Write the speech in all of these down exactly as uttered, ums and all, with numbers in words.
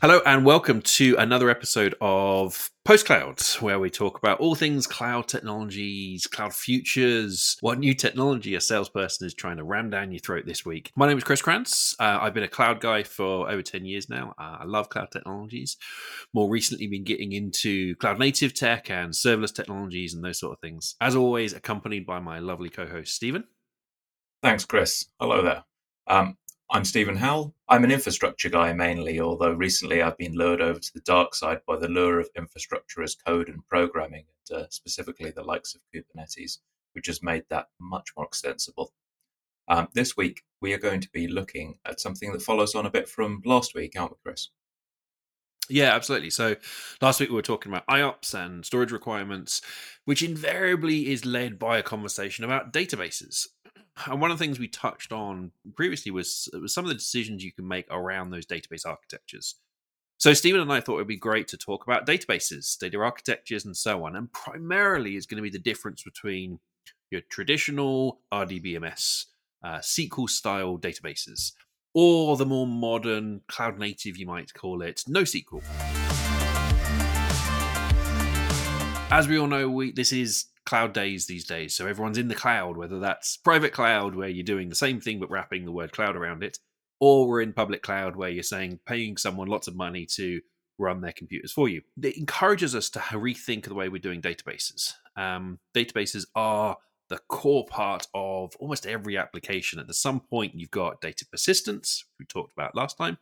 Hello and welcome to another episode of Post Cloud, where we talk about all things cloud technologies, cloud futures, what new technology a salesperson is trying to ram down your throat this week. My name is Chris Krantz. Uh, I've been a cloud guy for over ten years now. Uh, I love cloud technologies. More recently, been getting into cloud native tech and serverless technologies and those sort of things. As always, accompanied by my lovely co-host Stephen. Thanks, Chris. Hello there. Um, I'm Stephen Howell. I'm an infrastructure guy mainly, although recently I've been lured over to the dark side by the lure of infrastructure as code and programming, and uh, specifically the likes of Kubernetes, which has made that much more extensible. Um, this week, we are going to be looking at something that follows on a bit from last week, aren't we, Chris? Yeah, absolutely. So last week we were talking about I O P S and storage requirements, which invariably is led by a conversation about databases. And one of the things we touched on previously was, was some of the decisions you can make around those database architectures. So Stephen and I thought it would be great to talk about databases, data architectures, and so on. And primarily is going to be the difference between your traditional R D B M S, uh, S Q L-style databases, or the more modern, cloud native, you might call it, NoSQL. As we all know, we this is cloud days these days, so everyone's in the cloud, whether that's private cloud, where you're doing the same thing but wrapping the word cloud around it, or we're in public cloud, where you're saying paying someone lots of money to run their computers for you. It encourages us to rethink the way we're doing databases. Um, databases are the core part of almost every application. At some point, you've got data persistence, we talked about last time,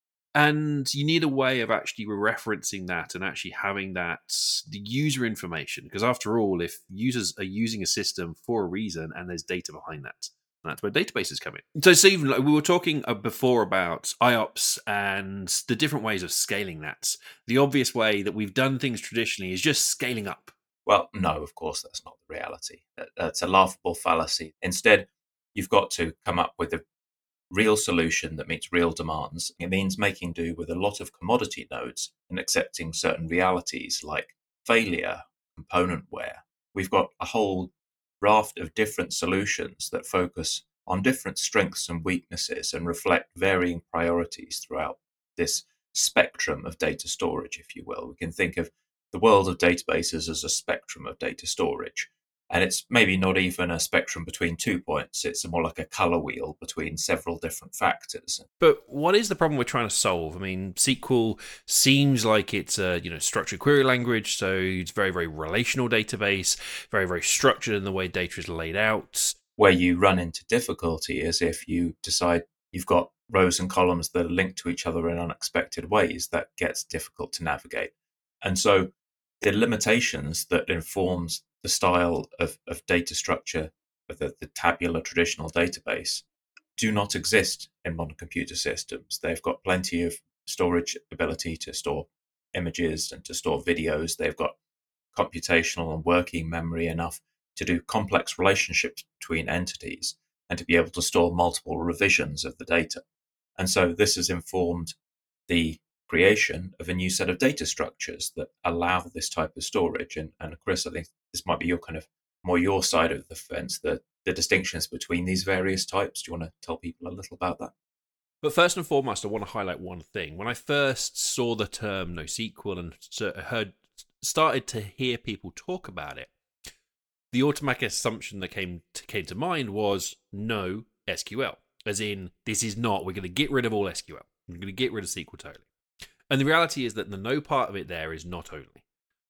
and you need a way of actually referencing that and actually having that the user information. Because after all, if users are using a system for a reason and there's data behind that, and that's where databases come in. So, Stephen, we were talking before about I O P S and the different ways of scaling that. The obvious way that we've done things traditionally is just scaling up. Well, no, of course, that's not the reality. That's a laughable fallacy. Instead, you've got to come up with a real solution that meets real demands. It means making do with a lot of commodity nodes and accepting certain realities like failure, component wear. We've got a whole raft of different solutions that focus on different strengths and weaknesses and reflect varying priorities throughout this spectrum of data storage, if you will. We can think of the world of databases as a spectrum of data storage. And it's maybe not even a spectrum between two points. It's more like a color wheel between several different factors. But what is the problem we're trying to solve? I mean, S Q L seems like it's a you know structured query language, so it's very, very relational database, very, very structured in the way data is laid out. Where you run into difficulty is if you decide you've got rows and columns that are linked to each other in unexpected ways. That gets difficult to navigate. And so the limitations that informs the style of, of data structure of the, the tabular traditional database do not exist in modern computer systems. They've got plenty of storage ability to store images and to store videos. They've got computational and working memory enough to do complex relationships between entities and to be able to store multiple revisions of the data. And so this has informed the creation of a new set of data structures that allow this type of storage. And, and Chris, I think this might be your kind of more your side of the fence, the, the distinctions between these various types. Do you want to tell people a little about that? But first and foremost, I want to highlight one thing. When I first saw the term NoSQL and heard started to hear people talk about it, the automatic assumption that came to, came to mind was no S Q L, as in this is not. We're going to get rid of all S Q L. We're going to get rid of S Q L totally. And the reality is that the no part of it there is not only.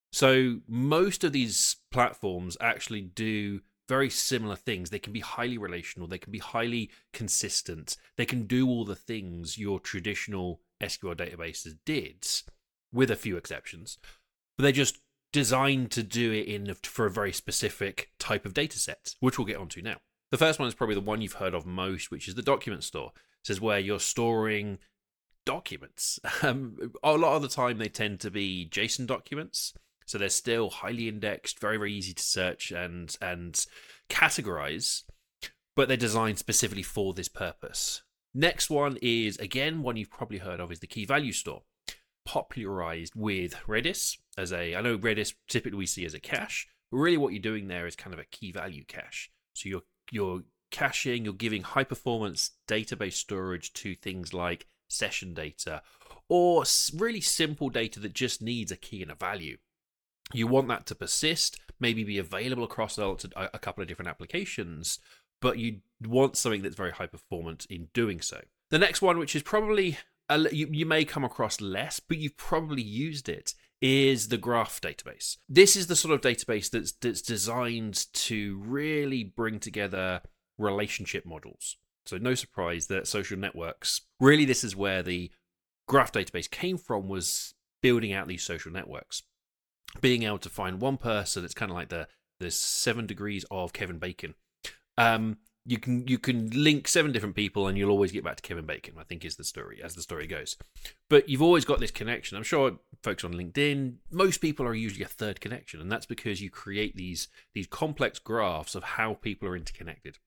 So most of these platforms actually do very similar things. They can be highly relational. They can be highly consistent. They can do all the things your traditional S Q L databases did, with a few exceptions. But they're just designed to do it in for a very specific type of data set, which we'll get onto now. The first one is probably the one you've heard of most, which is the document store. This is where you're storing documents. Um, a lot of the time they tend to be JSON documents, so they're still highly indexed, very, very easy to search and and categorize, but they're designed specifically for this purpose. Next one is, again, one you've probably heard of, is the key value store, popularized with Redis as a, I know Redis typically we see as a cache, but really what you're doing there is kind of a key value cache. So you're you're caching, you're giving high performance database storage to things like session data or really simple data that just needs a key and a value. You want that to persist, maybe be available across a, a couple of different applications, but you want something that's very high performance in doing so. The next one, which is probably, a, you, you may come across less, but you've probably used it, is the graph database. This is the sort of database that's, that's designed to really bring together relationship models. So no surprise that social networks, really this is where the graph database came from, was building out these social networks. Being able to find one person, it's kind of like the, the seven degrees of Kevin Bacon. Um, you can you can link seven different people and you'll always get back to Kevin Bacon, I think is the story, as the story goes. But you've always got this connection. I'm sure folks on LinkedIn, most people are usually a third connection, and that's because you create these, these complex graphs of how people are interconnected.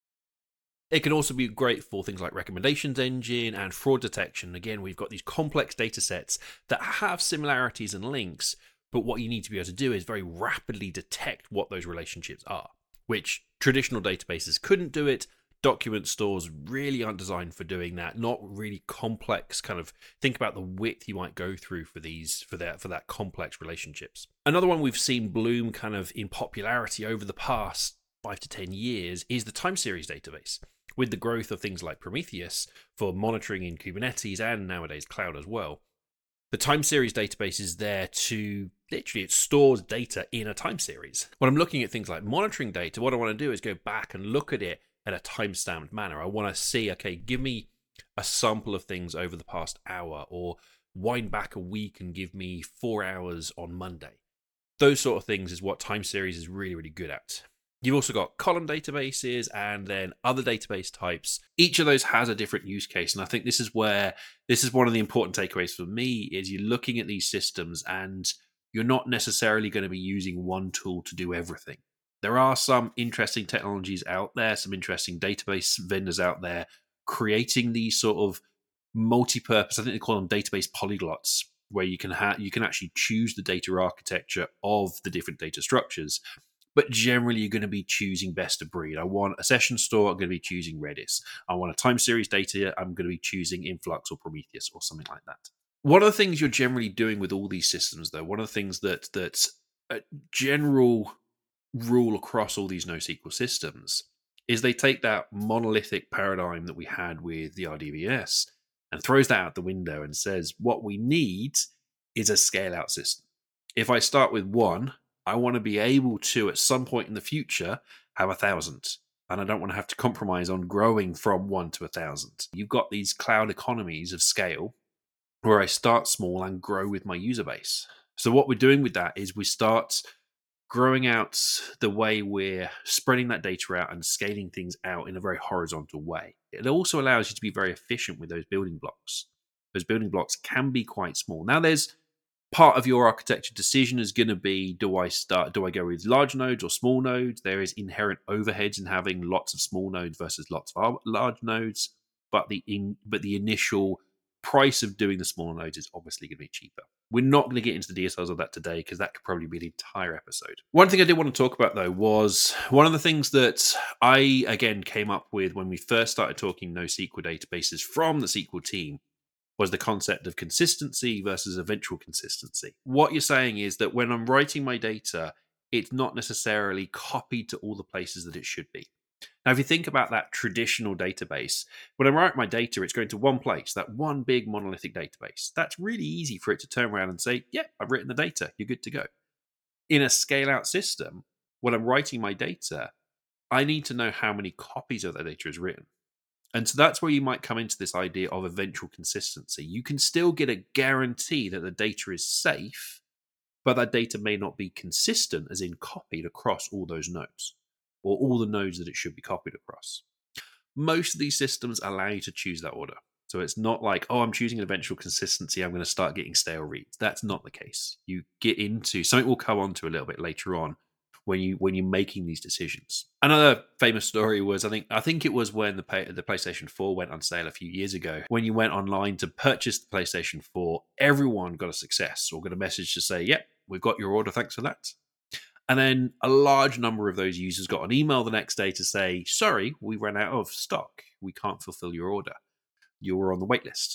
It can also be great for things like recommendations engine and fraud detection. Again, we've got these complex data sets that have similarities and links, but what you need to be able to do is very rapidly detect what those relationships are, which traditional databases couldn't do it. Document stores really aren't designed for doing that. Not really complex, kind of think about the width you might go through for these, for that, for that complex relationships. Another one we've seen bloom kind of in popularity over the past five to ten years is the time series database. With the growth of things like Prometheus for monitoring in Kubernetes and nowadays cloud as well. The time series database is there to literally, it stores data in a time series. When I'm looking at things like monitoring data, what I want to do is go back and look at it in a time-stamped manner. I want to see, okay, give me a sample of things over the past hour, or wind back a week and give me four hours on Monday. Those sort of things is what time series is really, really good at. You've also got column databases and then other database types. Each of those has a different use case. And I think this is where, this is one of the important takeaways for me, is you're looking at these systems and you're not necessarily going to be using one tool to do everything. There are some interesting technologies out there, some interesting database vendors out there creating these sort of multi-purpose, I think they call them database polyglots, where you can have, you can actually choose the data architecture of the different data structures. But generally, you're going to be choosing best of breed. I want a session store, I'm going to be choosing Redis. I want a time series data, I'm going to be choosing Influx or Prometheus or something like that. One of the things you're generally doing with all these systems, though, one of the things that that's a general rule across all these NoSQL systems is they take that monolithic paradigm that we had with the R D B S and throws that out the window and says, what we need is a scale-out system. If I start with one, I want to be able to, at some point in the future, have a thousand. And I don't want to have to compromise on growing from one to a thousand. You've got these cloud economies of scale where I start small and grow with my user base. So what we're doing with that is we start growing out the way we're spreading that data out and scaling things out in a very horizontal way. It also allows you to be very efficient with those building blocks. Those building blocks can be quite small. Now, there's part of your architecture decision is going to be, do I start, do I go with large nodes or small nodes? There is inherent overheads in having lots of small nodes versus lots of large nodes, but the in, but the initial price of doing the smaller nodes is obviously going to be cheaper. We're not going to get into the details of that today because that could probably be an entire episode. One thing I did want to talk about, though, was one of the things that I, again, came up with when we first started talking NoSQL databases from the S Q L team was the concept of consistency versus eventual consistency. What you're saying is that when I'm writing my data, it's not necessarily copied to all the places that it should be. Now, if you think about that traditional database, when I write my data, it's going to one place, that one big monolithic database. That's really easy for it to turn around and say, yeah, I've written the data, you're good to go. In a scale-out system, when I'm writing my data, I need to know how many copies of that data is written. And so that's where you might come into this idea of eventual consistency. You can still get a guarantee that the data is safe, but that data may not be consistent, as in copied across all those nodes, or all the nodes that it should be copied across. Most of these systems allow you to choose that order. So it's not like, oh, I'm choosing an eventual consistency, I'm going to start getting stale reads. That's not the case. You get into, something we'll come on to a little bit later on, when you when you're making these decisions. Another famous story was, I think I think it was when the pay, the PlayStation four went on sale a few years ago. When you went online to purchase the PlayStation four, everyone got a success or got a message to say, yep, we've got your order, thanks for that. And then a large number of those users got an email the next day to say, sorry, we ran out of stock. We can't fulfill your order. You were on the wait list.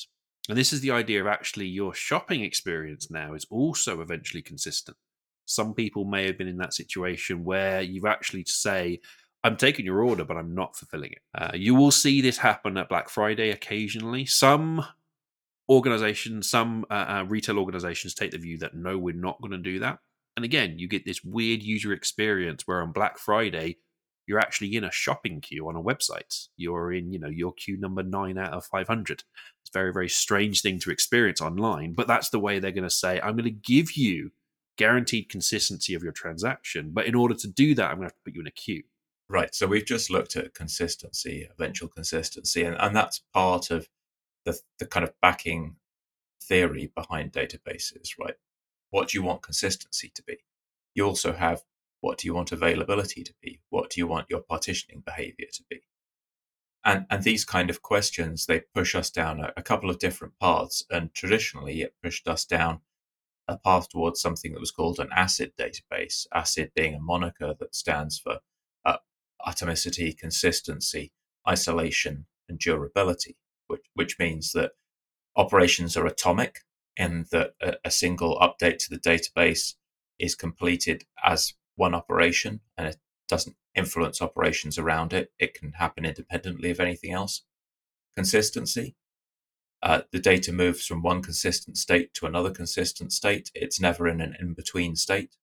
And this is the idea of actually your shopping experience now is also eventually consistent. Some people may have been in that situation where you've actually to say, I'm taking your order, but I'm not fulfilling it. Uh, you will see this happen at Black Friday occasionally. Some organizations, some uh, uh, retail organizations take the view that no, we're not going to do that. And again, you get this weird user experience where on Black Friday, you're actually in a shopping queue on a website. You're in, you know, your queue number nine out of five hundred. It's a very, very strange thing to experience online, but that's the way they're going to say, I'm going to give you guaranteed consistency of your transaction. But in order to do that, I'm going to have to put you in a queue. Right. So we've just looked at consistency, eventual consistency, and, and that's part of the, the kind of backing theory behind databases, right? What do you want consistency to be? You also have, what do you want availability to be? What do you want your partitioning behavior to be? And, and these kind of questions, they push us down a, a couple of different paths. And traditionally, it pushed us down a path towards something that was called an ACID database, ACID being a moniker that stands for uh, atomicity, consistency, isolation, and durability, which, which means that operations are atomic and that a, a single update to the database is completed as one operation and it doesn't influence operations around it. It can happen independently of anything else. Consistency. Uh, the data moves from one consistent state to another consistent state. It's never in an in-between state.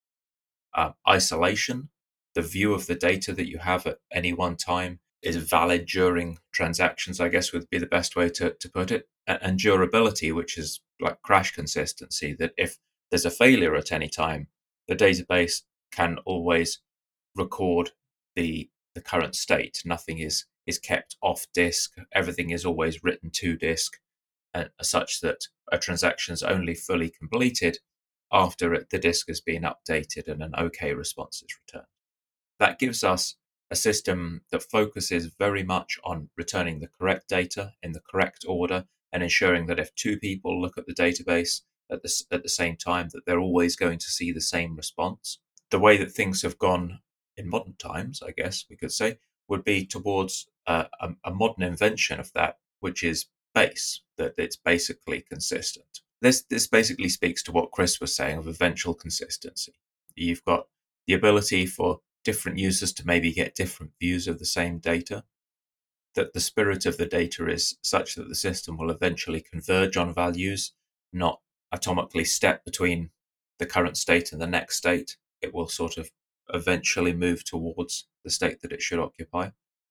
Uh, isolation. The view of the data that you have at any one time is valid during transactions, I guess would be the best way to, to put it. And, and durability, which is like crash consistency, that if there's a failure at any time, the database can always record the the current state. Nothing is is kept off disk. Everything is always written to disk, uh, such that a transaction is only fully completed after it, the disk has been updated and an OK response is returned. That gives us a system that focuses very much on returning the correct data in the correct order and ensuring that if two people look at the database at the, at the same time, that they're always going to see the same response. The way that things have gone in modern times, I guess we could say, would be towards uh, a, a modern invention of that, which is base, that it's basically consistent. This this basically speaks to what Chris was saying of eventual consistency. You've got the ability for different users to maybe get different views of the same data, that the spirit of the data is such that the system will eventually converge on values, not atomically step between the current state and the next state. It will sort of eventually move towards the state that it should occupy.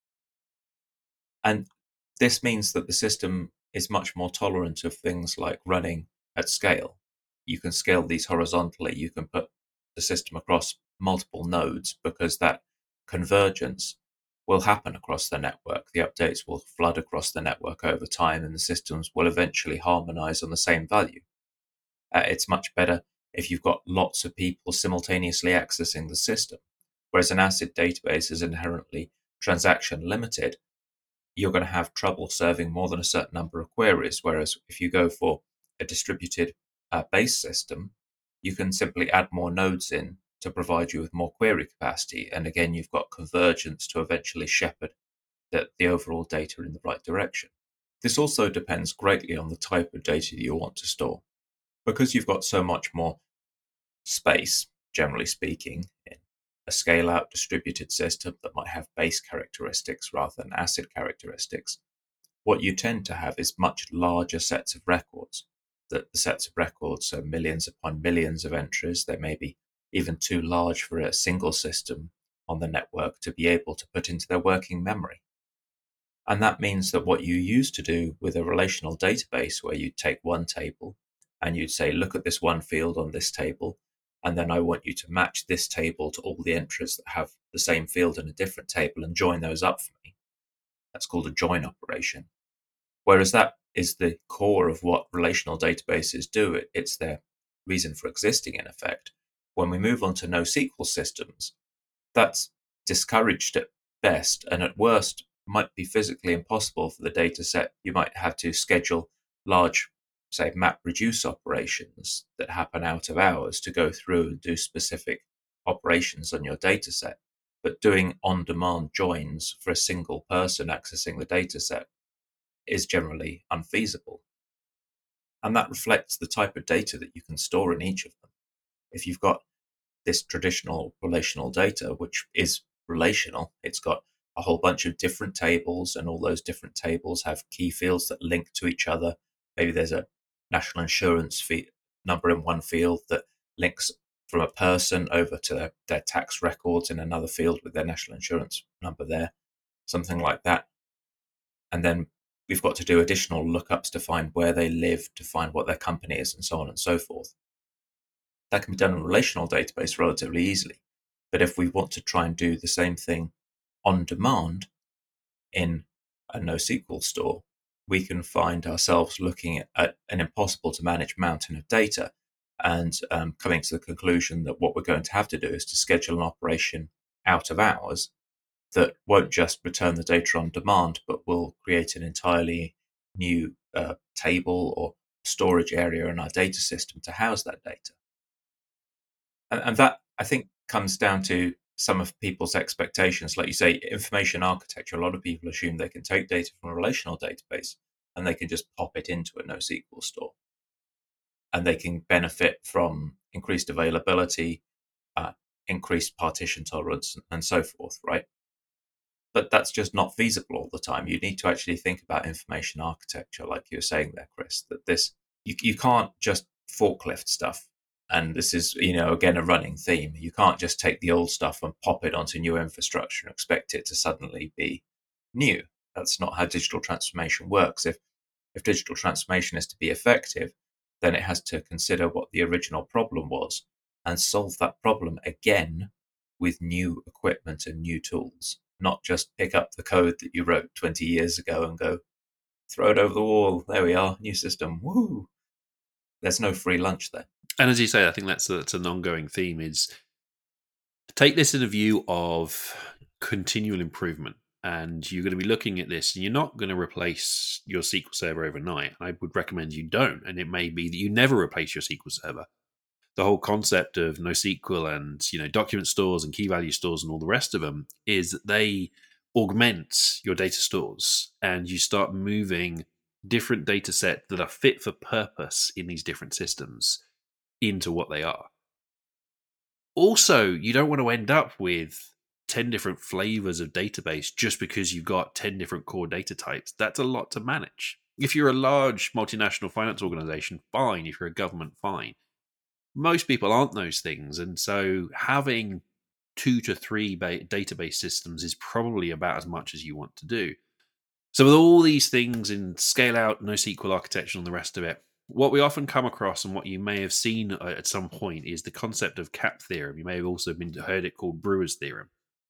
And this means that the system is much more tolerant of things like running at scale. You can scale these horizontally. You can put the system across multiple nodes because that convergence will happen across the network. The updates will flood across the network over time and the systems will eventually harmonize on the same value. Uh, it's much better if you've got lots of people simultaneously accessing the system. Whereas an ACID database is inherently transaction limited, you're going to have trouble serving more than a certain number of queries. Whereas if you go for a distributed uh, base system, you can simply add more nodes in to provide you with more query capacity. And again, you've got convergence to eventually shepherd the, the overall data in the right direction. This also depends greatly on the type of data that you want to store. Because you've got so much more space, generally speaking, in a scale-out distributed system that might have base characteristics rather than ACID characteristics, what you tend to have is much larger sets of records. The, the sets of records are millions upon millions of entries. They may be even too large for a single system on the network to be able to put into their working memory. And that means that what you used to do with a relational database, where you take one table and you'd say, look at this one field on this table, and then I want you to match this table to all the entries that have the same field in a different table and join those up for me. That's called a join operation. Whereas that is the core of what relational databases do. It's their reason for existing, in effect. When we move on to NoSQL systems, that's discouraged at best, and at worst might be physically impossible for the data set. You might have to schedule large, say, map reduce operations that happen out of hours to go through and do specific operations on your data set. But doing on-demand joins for a single person accessing the data set is generally unfeasible. And that reflects the type of data that you can store in each of them. If you've got this traditional relational data, which is relational, it's got a whole bunch of different tables, and all those different tables have key fields that link to each other. Maybe there's a national insurance fee number in one field that links from a person over to their, their tax records in another field with their national insurance number there, something like that. And then we've got to do additional lookups to find where they live, to find what their company is, and so on and so forth. That can be done in a relational database relatively easily. But if we want to try and do the same thing on demand in a NoSQL store, we can find ourselves looking at an impossible to manage mountain of data and um, coming to the conclusion that what we're going to have to do is to schedule an operation out of hours that won't just return the data on demand, but will create an entirely new uh, table or storage area in our data system to house that data. And, and that, I think, comes down to some of people's expectations. Like you say, information architecture, a lot of people assume they can take data from a relational database and they can just pop it into a NoSQL store. And they can benefit from increased availability, uh, increased partition tolerance, and so forth, right? But that's just not feasible all the time. You need to actually think about information architecture, like you were saying there, Chris, that this, you, you can't just forklift stuff. And this is, you know, again, a running theme. You can't just take the old stuff and pop it onto new infrastructure and expect it to suddenly be new. That's not how digital transformation works. If if digital transformation is to be effective, then it has to consider what the original problem was and solve that problem again with new equipment and new tools, not just pick up the code that you wrote twenty years ago and go, throw it over the wall. There we are, new system. Woo! There's no free lunch there. And as you say, I think that's, a, that's an ongoing theme, is take this in a view of continual improvement. And you're going to be looking at this, and you're not going to replace your S Q L Server overnight. I would recommend you don't. And it may be that you never replace your S Q L Server. The whole concept of NoSQL and, you know, document stores and key value stores and all the rest of them is that they augment your data stores, and you start moving different data sets that are fit for purpose in these different systems into what they are. Also, you don't want to end up with ten different flavors of database just because you've got ten different core data types. That's a lot to manage. If you're a large multinational finance organization, fine. If you're a government, fine. Most people aren't those things. And so having two to three ba- database systems is probably about as much as you want to do. So with all these things in scale out, NoSQL architecture and the rest of it, what we often come across, and what you may have seen at some point, is the concept of CAP theorem. You may have also been heard it called Brewer's theorem.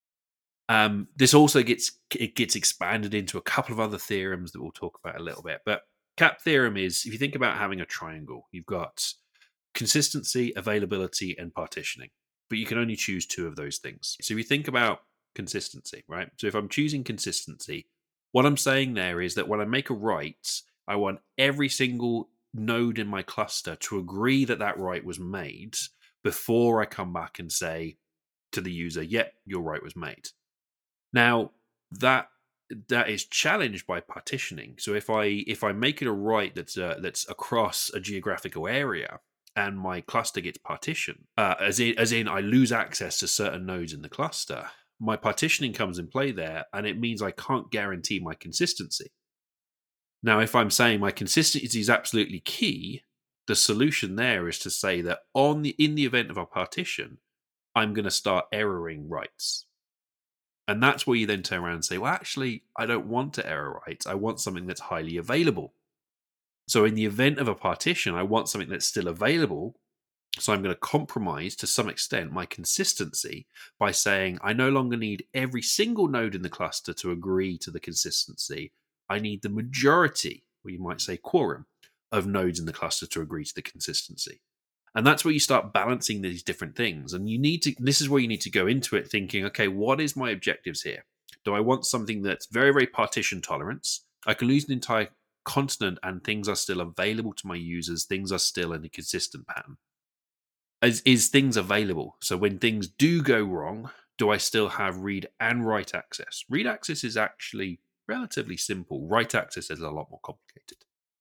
Um, this also gets it gets expanded into a couple of other theorems that we'll talk about a little bit. But CAP theorem is, if you think about having a triangle, you've got consistency, availability, and partitioning. But you can only choose two of those things. So if you think about consistency, right? So if I'm choosing consistency, what I'm saying there is that when I make a write, I want every single node in my cluster to agree that that write was made before I come back and say to the user, yep, your write was made. Now, that that is challenged by partitioning. So if I if I make it a write that's uh, that's across a geographical area, and my cluster gets partitioned, uh, as in as in I lose access to certain nodes in the cluster, my partitioning comes in play there, and it means I can't guarantee my consistency. Now, if I'm saying my consistency is absolutely key, the solution there is to say that on the in the event of a partition, I'm going to start erroring writes. And that's where you then turn around and say, well, actually, I don't want to error writes. I want something that's highly available. So in the event of a partition, I want something that's still available. So I'm going to compromise to some extent my consistency by saying I no longer need every single node in the cluster to agree to the consistency. I need the majority, or you might say quorum, of nodes in the cluster to agree to the consistency. And that's where you start balancing these different things. And you need to, this is where you need to go into it thinking, okay, what is my objectives here? Do I want something that's very, very partition tolerance? I can lose an entire continent and things are still available to my users. Things are still in a consistent pattern. Is, is things available? So when things do go wrong, do I still have read and write access? Read access is actually relatively simple. Write access is a lot more complicated.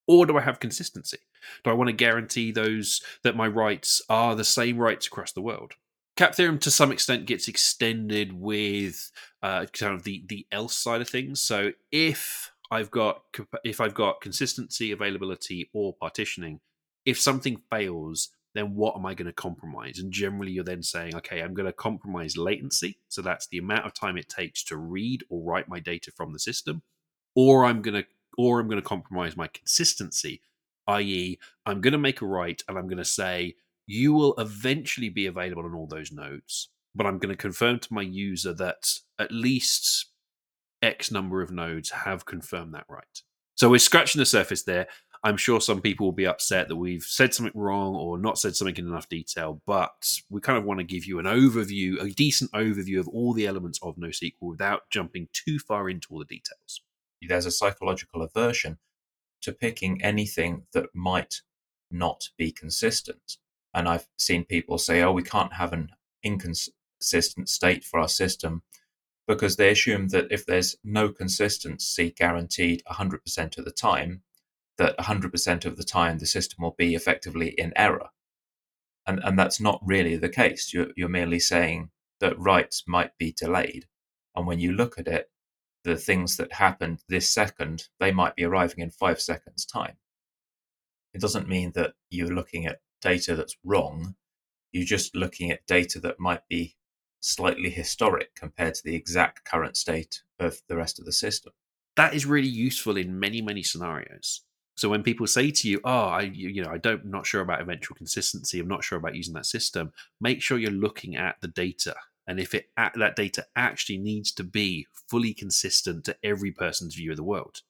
Or do I have consistency? Do I want to guarantee those that my rights are the same rights across the world? Cap theorem to some extent gets extended with uh, kind of the the else side of things. So if I've got if I've got consistency, availability, or partitioning, if something fails, then what am I going to compromise? And generally, you're then saying, okay, I'm going to compromise latency. So that's the amount of time it takes to read or write my data from the system, or I'm going to or I'm going to compromise my consistency, that is, I'm going to make a write and I'm going to say you will eventually be available on all those nodes, but I'm going to confirm to my user that at least X number of nodes have confirmed that right. So we're scratching the surface there. I'm sure some people will be upset that we've said something wrong or not said something in enough detail, but we kind of want to give you an overview, a decent overview of all the elements of NoSQL without jumping too far into all the details. There's a psychological aversion to picking anything that might not be consistent. And I've seen people say, oh, we can't have an inconsistent state for our system because they assume that if there's no consistency guaranteed one hundred percent of the time, that one hundred percent of the time the system will be effectively in error. And, and that's not really the case. You're, you're merely saying that writes might be delayed. And when you look at it, the things that happened this second, they might be arriving in five seconds' time. It doesn't mean that you're looking at data that's wrong. You're just looking at data that might be slightly historic compared to the exact current state of the rest of the system. That is really useful in many, many scenarios. So when people say to you, oh, I, you know, I don't, I'm not sure about eventual consistency, I'm not sure about using that system, make sure you're looking at the data. And if it that data actually needs to be fully consistent to every person's view of the world.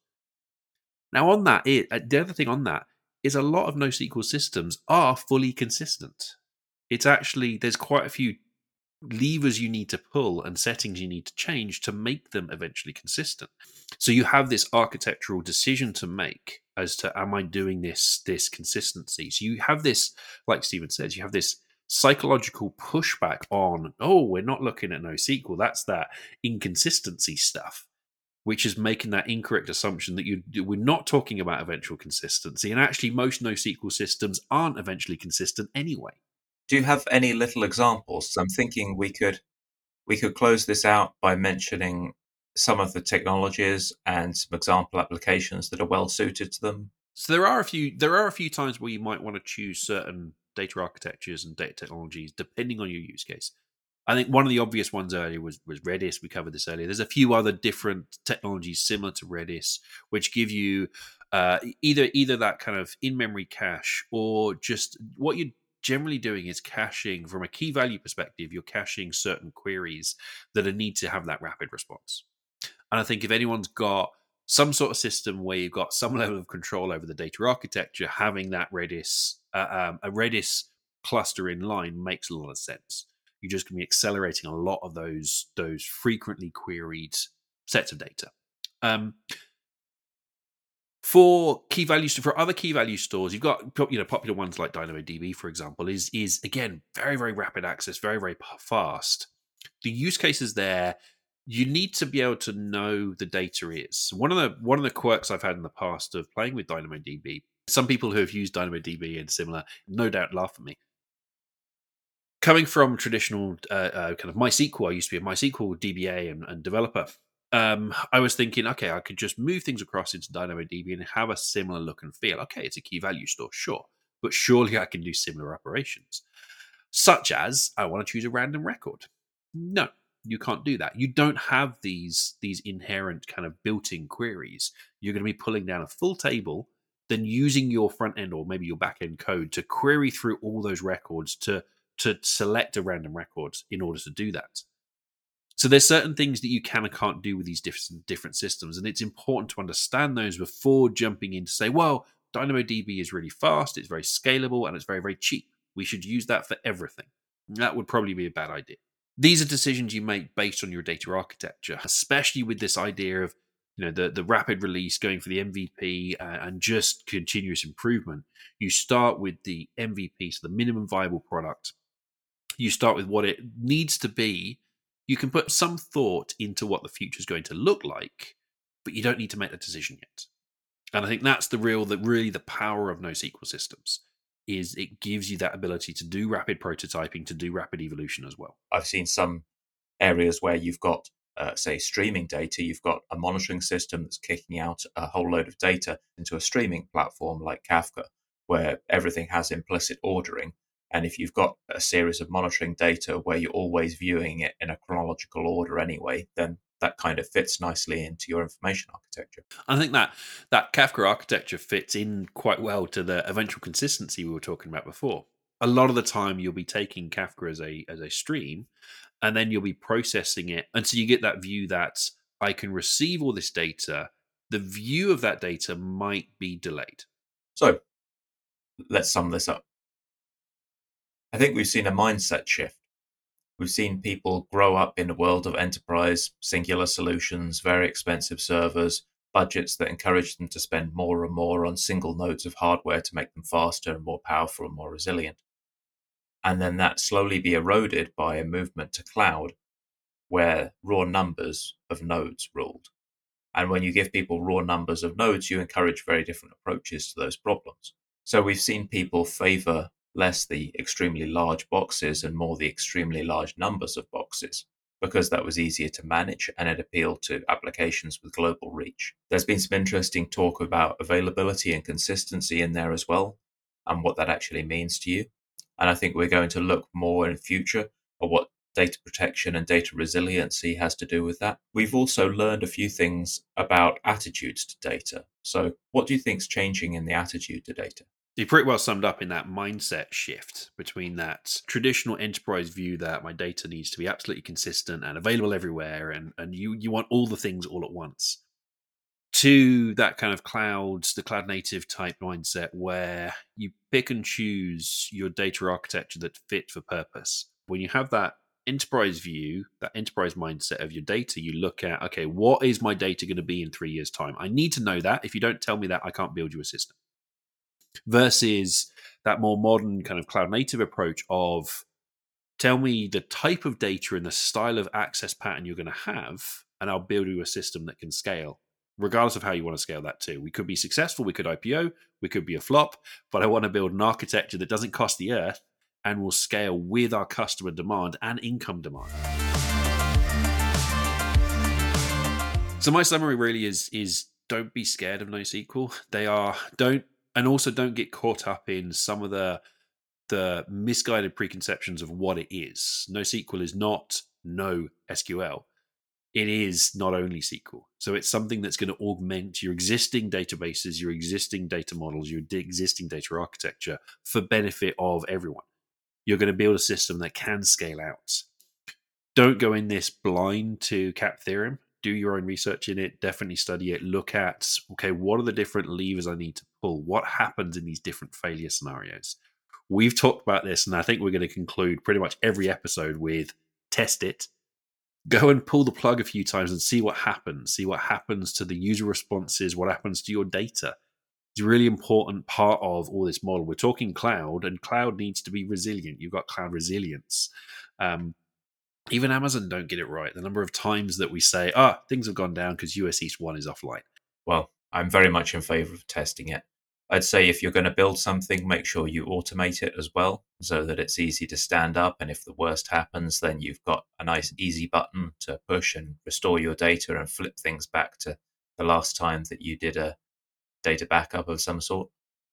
Now, on that, it, the other thing on that is a lot of NoSQL systems are fully consistent. It's actually, there's quite a few levers you need to pull and settings you need to change to make them eventually consistent. So you have this architectural decision to make as to, am I doing this, this consistency? So you have this, like Stephen says, you have this psychological pushback on, oh, we're not looking at NoSQL. That's that inconsistency stuff, which is making that incorrect assumption that you we're not talking about eventual consistency. And actually, most NoSQL systems aren't eventually consistent anyway. Do you have any little examples? I'm thinking we could we could close this out by mentioning some of the technologies and some example applications that are well suited to them. So there are a few there are a few times where you might want to choose certain data architectures and data technologies depending on your use case. I think one of the obvious ones earlier was, was Redis. We covered this earlier. There's a few other different technologies similar to Redis, which give you uh, either either that kind of in-memory cache or just what you're generally doing is caching from a key value perspective. You're caching certain queries that need to have that rapid response. And I think if anyone's got some sort of system where you've got some level of control over the data architecture, having that Redis, uh, um, a Redis cluster in line makes a lot of sense. You're just going to be accelerating a lot of those those frequently queried sets of data. Um, for key values, for other key value stores, you've got you know popular ones like DynamoDB, for example, is is again very very rapid access, very very fast. The use cases there, you need to be able to know the data is. One of the one of the quirks I've had in the past of playing with DynamoDB, some people who have used DynamoDB and similar, no doubt laugh at me. Coming from traditional uh, uh, kind of MySQL, I used to be a MySQL D B A and, and developer. Um, I was thinking, okay, I could just move things across into DynamoDB and have a similar look and feel. Okay, it's a key value store, sure, but surely I can do similar operations, such as I want to choose a random record. No, you can't do that. You don't have these these inherent kind of built-in queries. You're going to be pulling down a full table, then using your front end or maybe your back end code to query through all those records to to select a random record in order to do that. So there's certain things that you can and can't do with these different different systems, and it's important to understand those before jumping in to say, well, DynamoDB is really fast, it's very scalable, and it's very, very cheap. We should use that for everything. That would probably be a bad idea. These are decisions you make based on your data architecture, especially with this idea of you know the, the rapid release, going for the M V P, uh, and just continuous improvement. You start with the M V P, so the minimum viable product. You start with what it needs to be. You can put some thought into what the future is going to look like, but you don't need to make that decision yet. And I think that's the real, the really the power of NoSQL systems, is it gives you that ability to do rapid prototyping, to do rapid evolution as well. I've seen some areas where you've got, uh, say, streaming data, you've got a monitoring system that's kicking out a whole load of data into a streaming platform like Kafka, where everything has implicit ordering. And if you've got a series of monitoring data where you're always viewing it in a chronological order anyway, then that kind of fits nicely into your information architecture. I think that that Kafka architecture fits in quite well to the eventual consistency we were talking about before. A lot of the time, you'll be taking Kafka as a as a stream, and then you'll be processing it, and so you get that view that I can receive all this data. The view of that data might be delayed. So let's sum this up. I think we've seen a mindset shift. We've seen people grow up in a world of enterprise, singular solutions, very expensive servers, budgets that encourage them to spend more and more on single nodes of hardware to make them faster and more powerful and more resilient. And then that slowly be eroded by a movement to cloud where raw numbers of nodes ruled. And when you give people raw numbers of nodes, you encourage very different approaches to those problems. So we've seen people favor less the extremely large boxes and more the extremely large numbers of boxes, because that was easier to manage and it appealed to applications with global reach. There's been some interesting talk about availability and consistency in there as well, and what that actually means to you. And I think we're going to look more in the future at what data protection and data resiliency has to do with that. We've also learned a few things about attitudes to data. So what do you think's changing in the attitude to data? You pretty well summed up in that mindset shift between that traditional enterprise view that my data needs to be absolutely consistent and available everywhere, and, and you, you want all the things all at once, to that kind of clouds, the cloud native type mindset where you pick and choose your data architecture that fit for purpose. When you have that enterprise view, that enterprise mindset of your data, you look at, okay, what is my data going to be in three years' time? I need to know that. If you don't tell me that, I can't build you a system. Versus that more modern kind of cloud native approach of, tell me the type of data and the style of access pattern you're going to have, and I'll build you a system that can scale, regardless of how you want to scale that too. We could be successful, we could I P O, we could be a flop, but I want to build an architecture that doesn't cost the earth and will scale with our customer demand and income demand. So my summary really is, is don't be scared of NoSQL. They are, don't, and also don't get caught up in some of the the misguided preconceptions of what it is. NoSQL is not no S Q L. It is not only S Q L. So it's something that's going to augment your existing databases, your existing data models, your existing data architecture for benefit of everyone. You're going to build a system that can scale out. Don't go in this blind to CAP theorem. Do your own research in it. Definitely study it. Look at, okay, what are the different levers I need to pull? What happens in these different failure scenarios? We've talked about this, and I think we're going to conclude pretty much every episode with test it. Go and pull the plug a few times and see what happens. See what happens to the user responses, what happens to your data. It's a really important part of all this model. We're talking cloud, and cloud needs to be resilient. You've got cloud resilience. Um, even Amazon don't get it right. The number of times that we say, ah, things have gone down because U S East one is offline. Well, I'm very much in favor of testing it. I'd say if you're going to build something, make sure you automate it as well so that it's easy to stand up. And if the worst happens, then you've got a nice easy button to push and restore your data and flip things back to the last time that you did a data backup of some sort.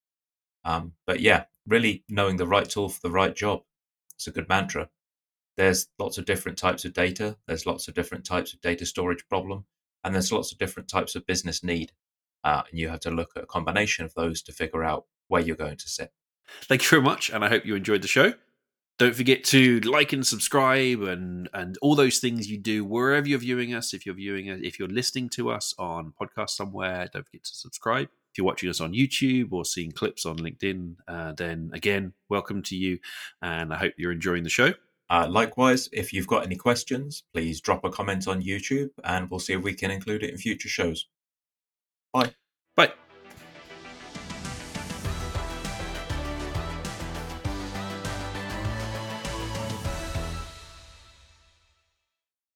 Um, but yeah, really knowing the right tool for the right job. It's a good mantra. There's lots of different types of data. There's lots of different types of data storage problem. And there's lots of different types of business need. Uh, and you have to look at a combination of those to figure out where you're going to sit. Thank you very much. And I hope you enjoyed the show. Don't forget to like and subscribe and, and all those things you do wherever you're viewing us. If you're viewing us, if you're listening to us on podcast somewhere, don't forget to subscribe. If you're watching us on YouTube or seeing clips on LinkedIn, uh, then again, welcome to you. And I hope you're enjoying the show. Uh, likewise, if you've got any questions, please drop a comment on YouTube and we'll see if we can include it in future shows. Bye. Bye.